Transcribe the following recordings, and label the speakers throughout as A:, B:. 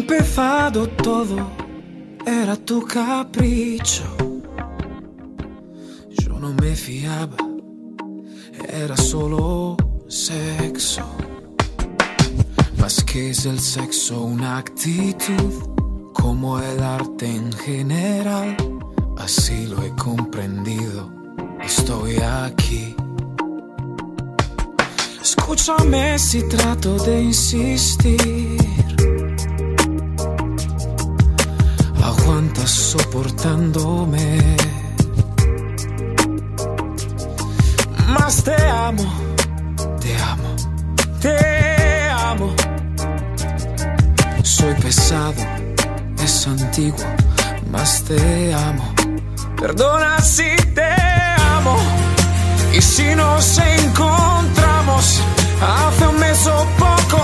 A: empezado todo, era tu capricho. Yo no me fiaba, era solo sexo. Más que es el sexo, una actitud, como el arte en general. Así lo he comprendido, estoy aquí. Escúchame si trato de insistir. Aguantas soportándome. Más te amo, te amo, te amo. Soy pesado, es antiguo, más te amo. Perdona si te amo. Y si nos encontramos hace un mes o poco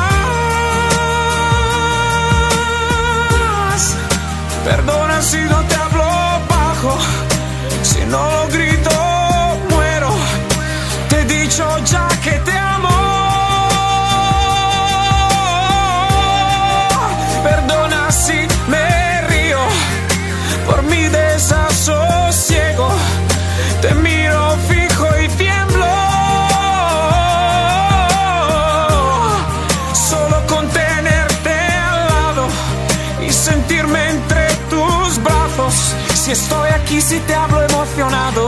A: más. Perdona si no te hablo bajo, si no lo grito muero. Te he dicho ya que te amo. Perdona si me río por mi desasosiego. Te miro fijo y tiemblo. Solo con tenerte al lado y sentirme entre tus brazos. Si estoy aquí, si te hablo emocionado.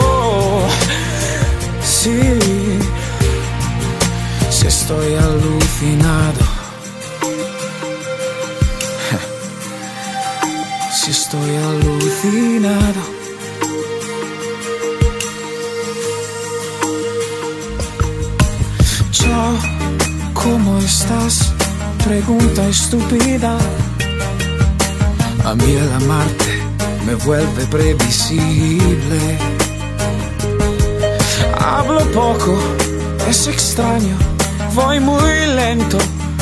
A: Sí, si estoy alucinado. Si estoy alucinado. Chao, ¿cómo estás? Pregunta estúpida. A mí el amarte me vuelve previsible. Hablo poco, es extraño, voy muy lento.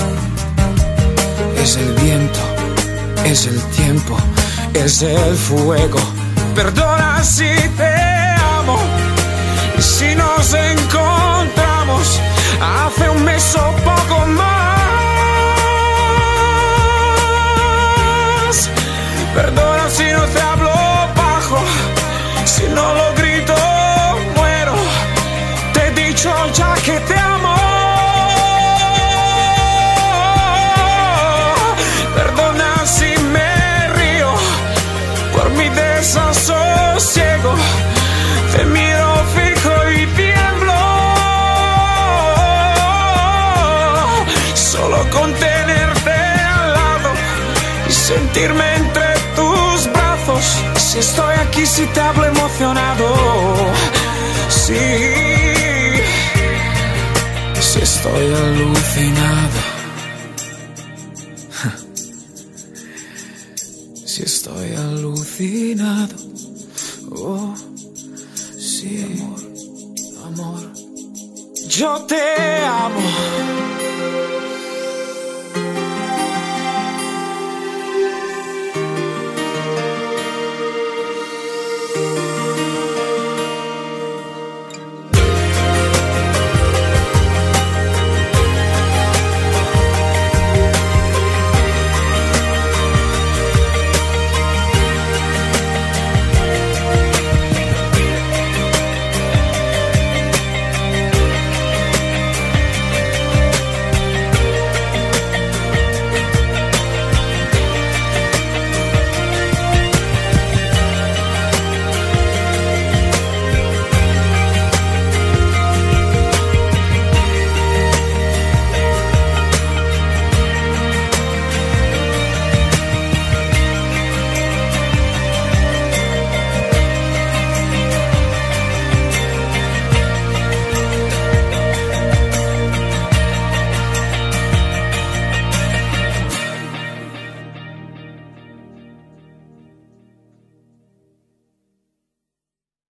A: Es el viento, es el tiempo, es el fuego. Perdona si te amo. Y si nos encontramos hace un mes o poco más. Perdona si no te hablo bajo, si no lo grito muero. Te he dicho ya que te amo. Perdona si me río por mi desasosiego. Te miro fijo y tiemblo. Solo con tenerte al lado y sentirme entre tus brazos. Si estoy aquí, si te hablo emocionado. Sí, si estoy alucinado. Si estoy alucinado. Oh, sí, amor, amor. Yo te amo.